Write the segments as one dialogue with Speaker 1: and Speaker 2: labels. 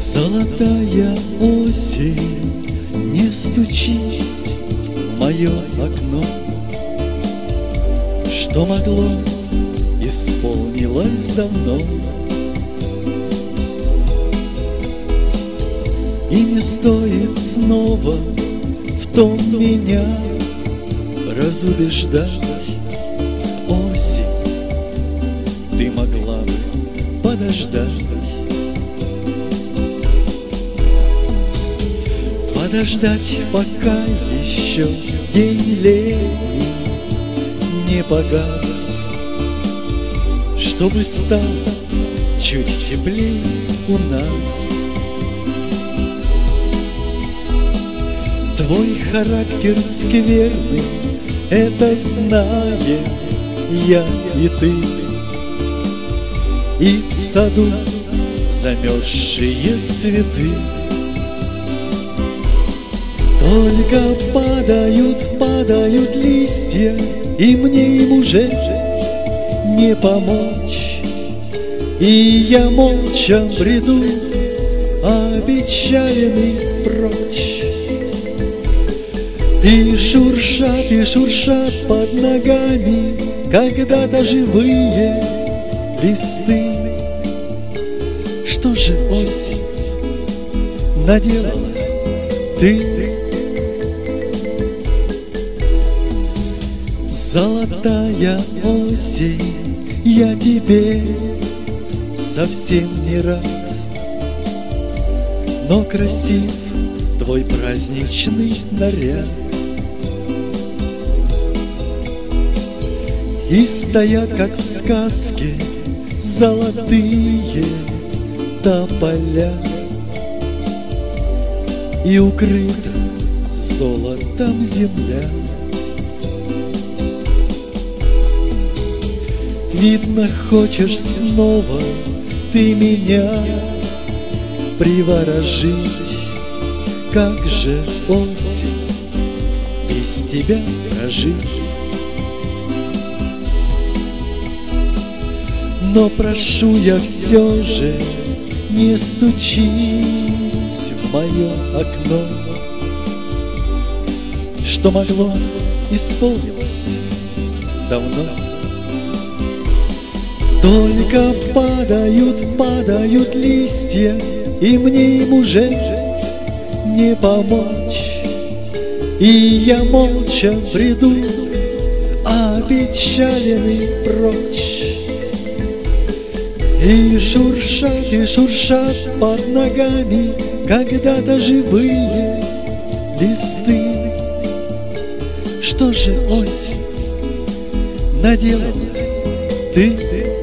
Speaker 1: Золотая осень, не стучись в мое окно. Что могло, исполнилось давно. И не стоит снова в том меня разубеждать. Осень, ты могла бы подождать. Подождать, пока еще день летний не погас, чтобы стало чуть теплее у нас. Твой характер скверный, это знаем я и ты. И в саду замерзшие цветы только падают листья, и мне им уже не помочь. И я молча бреду, опечаленный прочь. И шуршат под ногами когда-то живые листы. Что же, осень, наделала ты? Золотая осень, я тебе совсем не рад, но красив твой праздничный наряд. И стоят, как в сказке, золотые тополя, и укрыта золотом земля. Видно, хочешь снова ты меня приворожить. Как же, осень, без тебя прожить? Но прошу я все же, не стучись в мое окно. Что могло, исполнилось давно. Только падают листья, и мне им уже не помочь. И я молча бреду, опечаленный прочь. И шуршат под ногами когда-то живые листы. Что же, осень, наделала ты?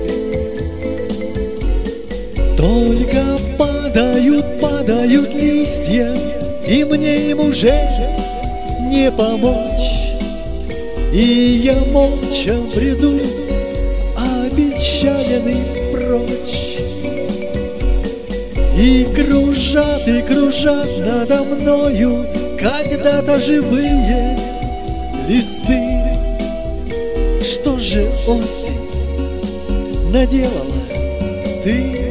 Speaker 1: Только падают листья, и мне им уже не помочь. И я молча бреду, опечаленный прочь. И кружат надо мною когда-то живые листы. Что же, осень, наделала ты?